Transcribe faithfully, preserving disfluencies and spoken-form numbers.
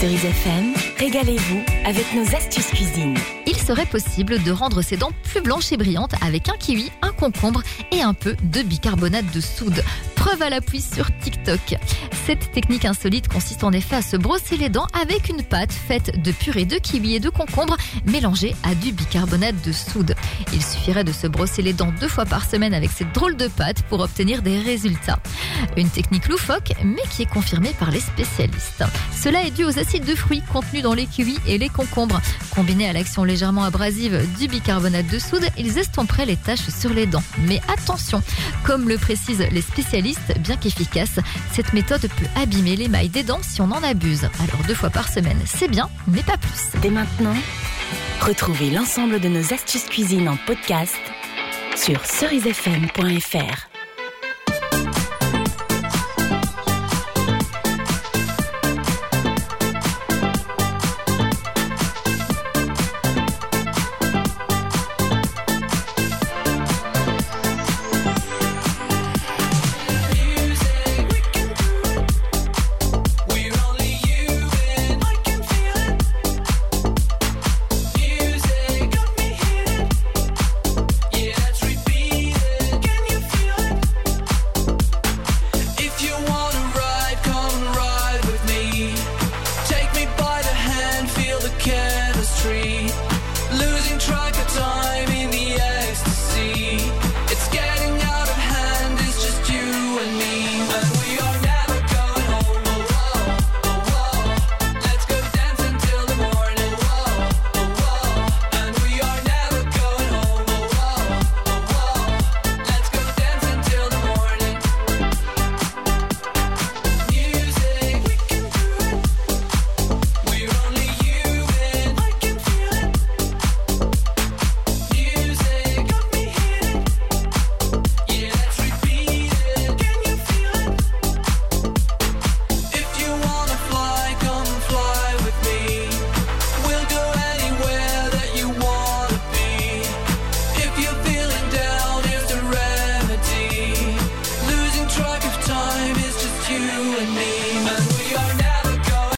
Cerise F M, régalez-vous avec nos astuces cuisine. Il serait possible de rendre ses dents plus blanches et brillantes avec un kiwi, un concombre et un peu de bicarbonate de soude. Preuve à l'appui sur TikTok. Cette technique insolite consiste en effet à se brosser les dents avec une pâte faite de purée de kiwi et de concombre mélangée à du bicarbonate de soude. Il suffirait de se brosser les dents deux fois par semaine avec cette drôle de pâte pour obtenir des résultats. Une technique loufoque, mais qui est confirmée par les spécialistes. Cela est dû aux acides de fruits contenus dans les kiwis et les concombres. Combinés à l'action légèrement abrasive du bicarbonate de soude, ils estomperaient les taches sur les dents. Mais attention, comme le précisent les spécialistes, bien qu'efficace, cette méthode peut abîmer l'émail des dents si on en abuse. Alors deux fois par semaine, c'est bien, mais pas plus. Dès maintenant, retrouvez l'ensemble de nos astuces cuisine en podcast sur cerise f m point f r.